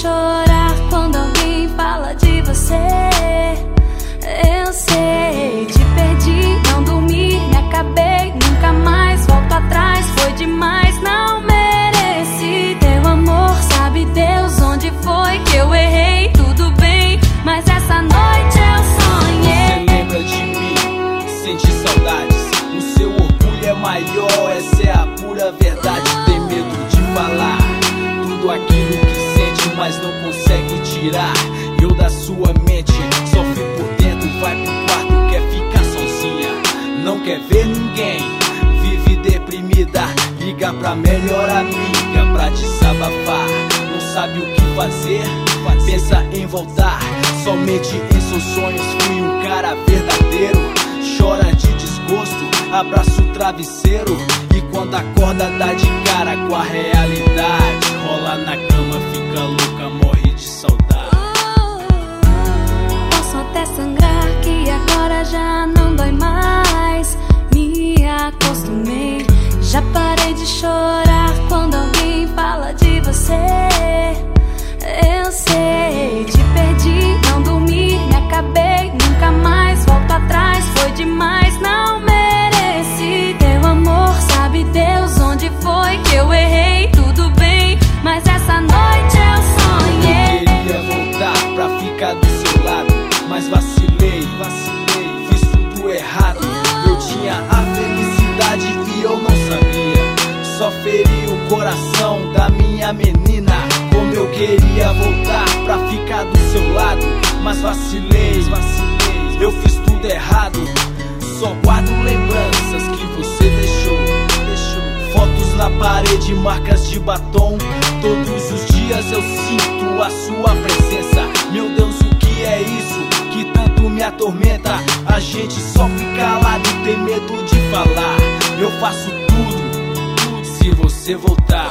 chorar quando alguém fala de você. Eu sei, te perdi, não dormi, me acabei, nunca mais volto atrás. Foi demais, não mereci teu amor. Sabe Deus onde foi que eu errei? Tudo bem, mas essa noite eu sonhei. Você lembra de mim, sente saudades. O seu orgulho é maior, essa é a pura verdade. Tem medo de falar tudo aquilo que sente, mas não consegue tirar. Eu da sua mente, sofre por dentro, vai pro quarto, quer ficar sozinha, não quer ver ninguém, vive deprimida. Liga pra melhor amiga pra desabafar, não sabe o que fazer, pensa em voltar. Somente em seus sonhos fui um cara verdadeiro. Chora de desgosto, abraça o travesseiro, e quando acorda dá de cara com a realidade. Rola na cama, fica louca, morre de saudade. Posso até sangrar, que agora já não dói mais. Me acostumei, já parei de chorar quando alguém fala de você. Eu sei, te perdi, não dormi, me acabei, nunca mais volto atrás. Foi demais, não mereci teu amor. Sabe Deus onde foi que eu errei? Tudo bem, mas essa noite eu sonhei. Eu queria voltar pra ficar do seu lado, mas vacilei, fiz tudo errado. Eu tinha a felicidade e eu não sabia, só feri o coração da minha menina. Como eu queria voltar pra ficar do seu lado, mas vacilei, eu fiz tudo errado. Só guardo lembranças que você deixou. Fotos na parede, marcas de batom. Todos os dias eu sinto a sua presença. Meu Deus, o que é isso que tanto me atormenta? A gente só fica calado, tem medo de falar. Eu faço tudo se você voltar.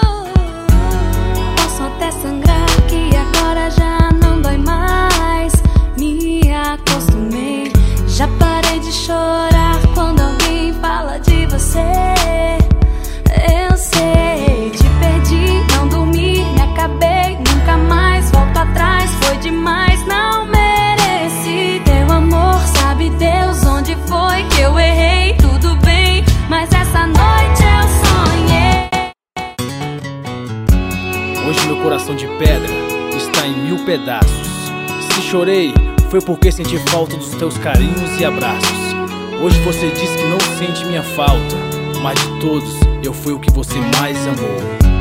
Posso até sangrar, que agora já não dói mais. Me acostumei, já parei de chorar quando alguém fala de você. Eu sei, te perdi, não dormi, me acabei, nunca mais volto atrás. Foi demais, não mereci teu amor. Sabe Deus onde foi que eu errei? Tudo bem, mas essa noite eu sonhei. Hoje meu coração de pedra está em 1000 pedaços. Se chorei, foi porque senti falta dos teus carinhos e abraços. Hoje você diz que não sente minha falta, mas de todos eu fui o que você mais amou.